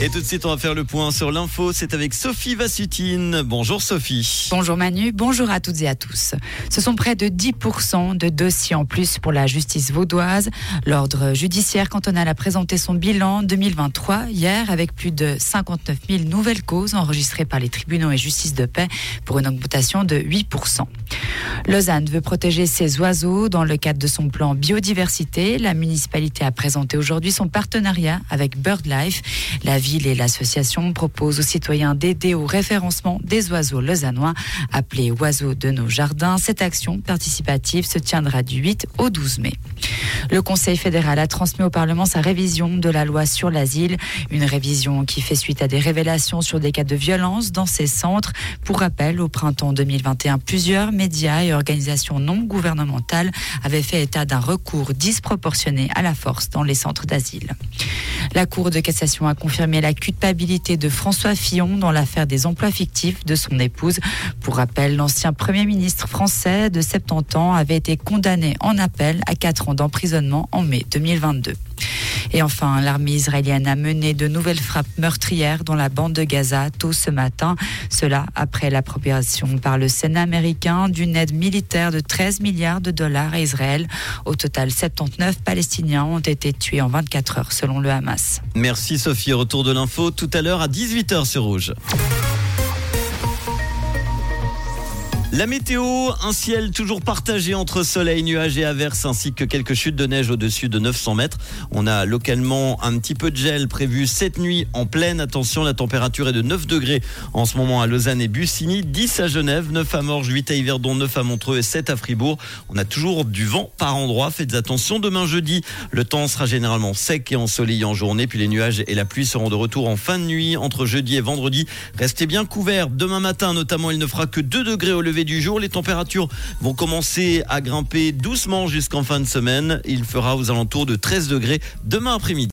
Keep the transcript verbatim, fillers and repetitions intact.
Et tout de suite, on va faire le point sur l'info. C'est avec Sophie Vassutine. Bonjour Sophie. Bonjour Manu, bonjour à toutes et à tous. Ce sont près de dix pour cent de dossiers en plus pour la justice vaudoise. L'ordre judiciaire cantonal a présenté son bilan deux mille vingt-trois hier avec plus de cinquante-neuf mille nouvelles causes enregistrées par les tribunaux et justice de paix pour une augmentation de huit pour cent. Lausanne veut protéger ses oiseaux dans le cadre de son plan biodiversité. La municipalité a présenté aujourd'hui son partenariat avec BirdLife. La ville et l'association proposent aux citoyens d'aider au référencement des oiseaux lausannois appelés oiseaux de nos jardins. Cette action participative se tiendra du huit au douze mai. Le Conseil fédéral a transmis au Parlement sa révision de la loi sur l'asile, une révision qui fait suite à des révélations sur des cas de violence dans ces centres. Pour rappel, au printemps deux mille vingt et un, plusieurs médias et organisations non gouvernementales avaient fait état d'un recours disproportionné à la force dans les centres d'asile. La Cour de cassation a confirmé la culpabilité de François Fillon dans l'affaire des emplois fictifs de son épouse. Pour rappel, l'ancien Premier ministre français de soixante-dix ans avait été condamné en appel à quatre ans d'emprisonnement en mai deux mille vingt-deux. Et enfin, l'armée israélienne a mené de nouvelles frappes meurtrières dans la bande de Gaza tôt ce matin. Cela après l'approbation par le Sénat américain d'une aide militaire de treize milliards de dollars à Israël. Au total, soixante-dix-neuf Palestiniens ont été tués en vingt-quatre heures selon le Hamas. Merci Sophie, retour de l'info tout à l'heure à dix-huit heures sur Rouge. La météo, un ciel toujours partagé entre soleil, nuages et averses, ainsi que quelques chutes de neige au-dessus de neuf cents mètres. On a localement un petit peu de gel prévu cette nuit en pleine. Attention, la température est de neuf degrés en ce moment à Lausanne et Bussigny, dix à Genève, neuf à Morges, huit à Yverdon, neuf à Montreux et sept à Fribourg. On a toujours du vent par endroits. Faites attention, demain jeudi, le temps sera généralement sec et ensoleillé en journée, puis les nuages et la pluie seront de retour en fin de nuit entre jeudi et vendredi. Restez bien couverts. Demain matin, notamment, il ne fera que deux degrés au lever du jour. Les températures vont commencer à grimper doucement jusqu'en fin de semaine. Il fera aux alentours de treize degrés demain après-midi.